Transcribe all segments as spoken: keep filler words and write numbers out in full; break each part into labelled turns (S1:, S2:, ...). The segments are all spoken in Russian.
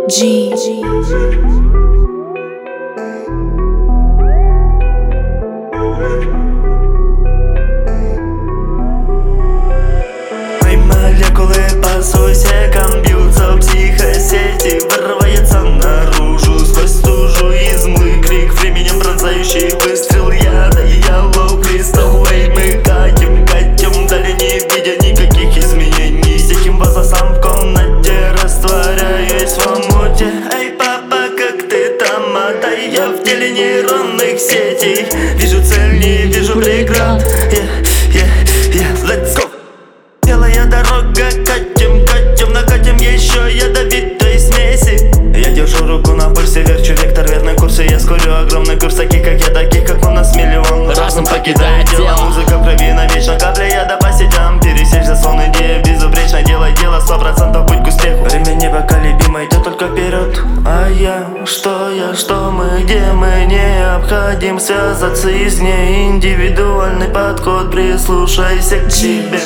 S1: G.
S2: Мои молекулы по сусекам бьются в психосети, вырывается наружу сквозь стужу из мглы крик, временем пронзающий выстрел яда и yellow crystal way. Мы катим, катим вдали, не видя никаких изменений, с тихим возгласом в комнате растворяюсь в омуте. Эй, папа, как ты там? Мотай, я в теле нейронных сетей. Вижу цель, не вижу преград. Yeah, yeah, yeah, let's go. Белая дорога, катим, катим, накатим еще ядовитой смеси. Я держу руку на пульсе, верчу вектор, верный курс, и я скорю огромный курс. Таких как я, таких как у нас миллион.
S3: Разум покидает тело,
S2: музыка в крови навечно, капля яда по сетям. Пересечь заслон, идея безупречно, делай дело, сто процентов путь к успеху. Время непоколебимо, идет только вперед. А я, что я, что мы, где мы, необходим связаться из ней. Индивидуальный подход, прислушайся к себе.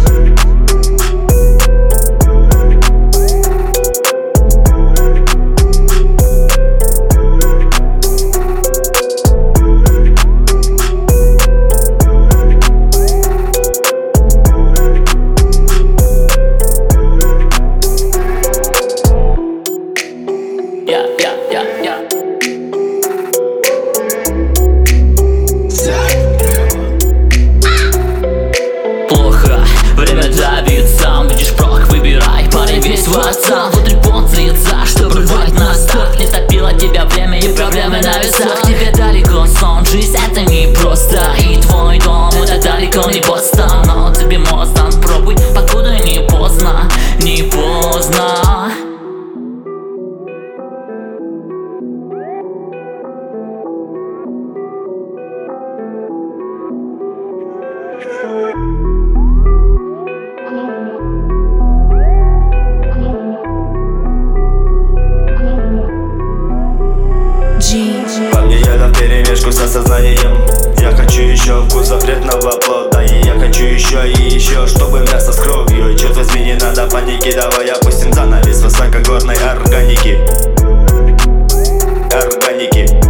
S3: Yeah, yeah, yeah, yeah. Плохо, время давит, сам видишь прок, выбирай, парень весь в отца. Внутри пот злится, что бывает на старт. Не топило тебя время и проблемы на весах. Тебе далеко сон, жизнь это не просто. И твой дом это далеко не Бостон. Но тебе Мостон, пробуй, покуда не поздно, не поздно.
S2: По мне яда вперемешку с осознанием. Я хочу еще вкус запретного плода, и я хочу еще и еще, чтобы мясо с кровью. И черт возьми, не надо паники, давай опустим занавес высокогорной органики. Органики.